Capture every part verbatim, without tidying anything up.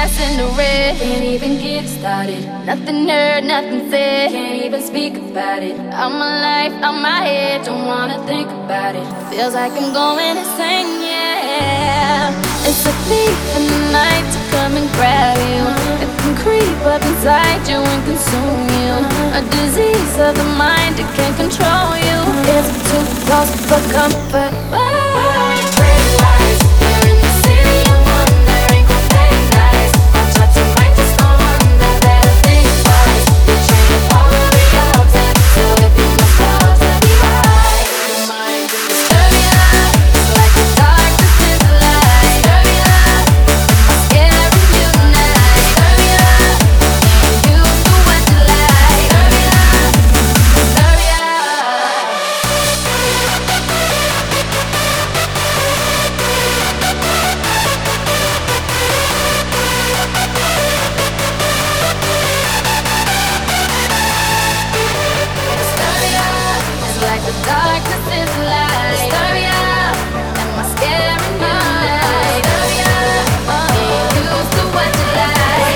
glass in the red. Can't even get started. Nothing heard, nothing said. Can't even speak about it. Out my life, out my head. Don't wanna think about it. Feels like I'm going insane, yeah. It's a thief in the night to come and grab you. It can creep up inside you and consume you. A disease of the mind, it can't control you. It's too close for comfort. The darkness is light. Hysteria, am I scaring you tonight? Hysteria, ain't used to what you like.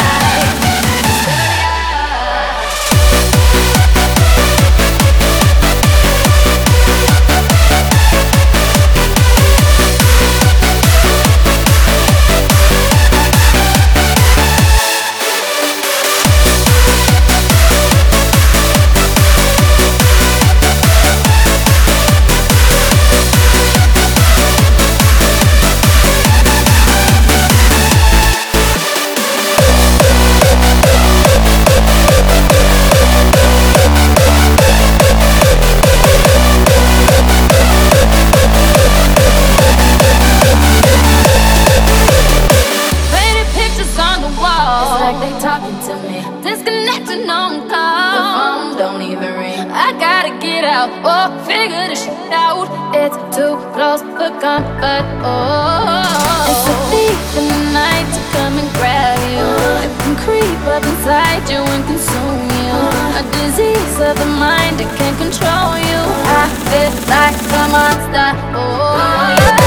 They talking to me, disconnected on call. The phone don't even ring. I gotta get out or figure this shit out. It's too close for comfort. Oh, it's a thief in the night to come and grab you. It can creep up inside you and consume you. A disease of the mind, it can't control you. I feel like a monster. Oh.